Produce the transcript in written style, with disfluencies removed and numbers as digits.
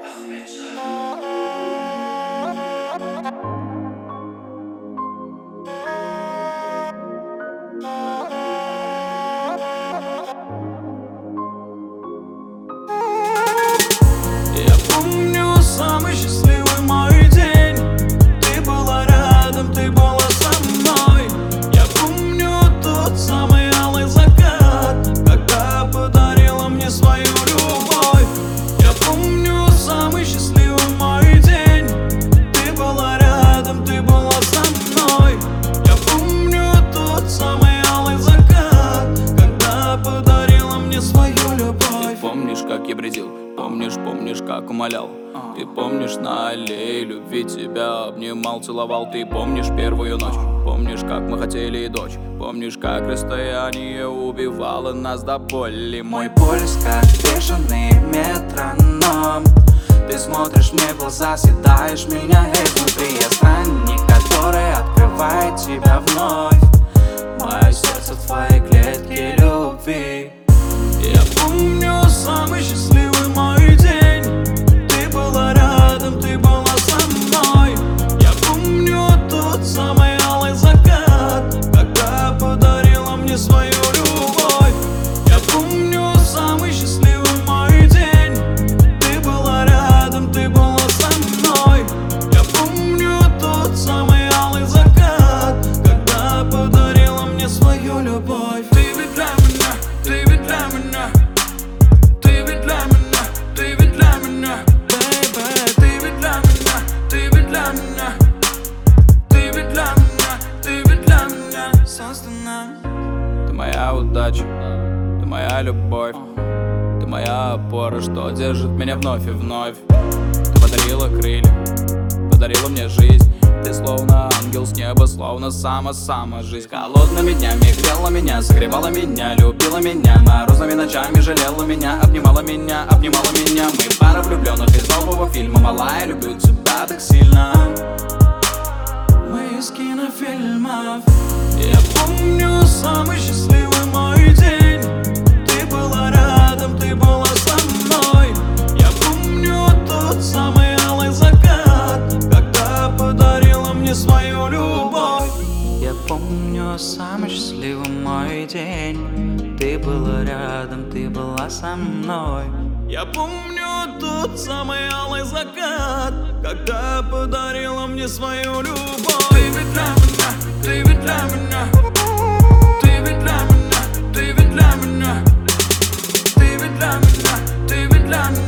Помню самый счастливый мой день. Ты была рядом, ты была со мной. Я помню тот самый алый закат, когда подарила мне свою любовь. Я помню самый счастливый мой день. Ты была рядом, ты была со мной. Я помню тот самый алый закат, когда подарила мне свою любовь. Ты помнишь, как я бредил? Помнишь, как умолял? Ты помнишь, на аллее любви тебя обнимал, целовал? Ты помнишь первую ночь? Помнишь, как мы хотели дочь? Помнишь, как расстояние убивало нас до боли? Мой пульс как бешеный метроном. Ты смотришь мне в глаза, съедаешь меня изнутри. Я странник, который открывает тебя вновь. Мое сердце в твоей клетке любви. Я помню самый счастливый мой день. Ты была рядом, ты была со мной. Я помню тот самый алый закат, когда подарила мне свою любовь. Я помню самый счастливый мой день. Ты была рядом, ты была со мной. Я помню тот самый алый закат, когда подарила мне свою любовь. Ты ведь для меня, ты ведь для меня. Ты ведь для меня, ты ведь для меня, baby. Ты ведь для меня, ты ведь для меня. Ты ведь для меня, ты ведь для меня создана. Ты моя удача, ты моя любовь, ты моя опора, что держит меня вновь и вновь. Ты подарила крылья, подарила мне жизнь. Ты словно ангел с неба, словно сама жизнь. Холодными днями грела меня, согревала меня, любила меня. Морозными ночами жалела меня, обнимала меня. Мы пара влюбленных из нового фильма. Малая, люблю тебя так сильно. Мы из кинофильмов. Я помню самый счастливый мой день. Ты была рядом, ты была со мной. Я помню тот самый алый закат, когда подарила мне свою любовь. Я помню самый счастливый мой день. Ты была рядом, ты была со мной. Я помню тот самый алый закат, когда подарила мне свою любовь. Ты ведь для меня, ты ведь для меня. Ты ведь для меня, ты ведь для меня. Ты ведь для меня, ты ведь для меня.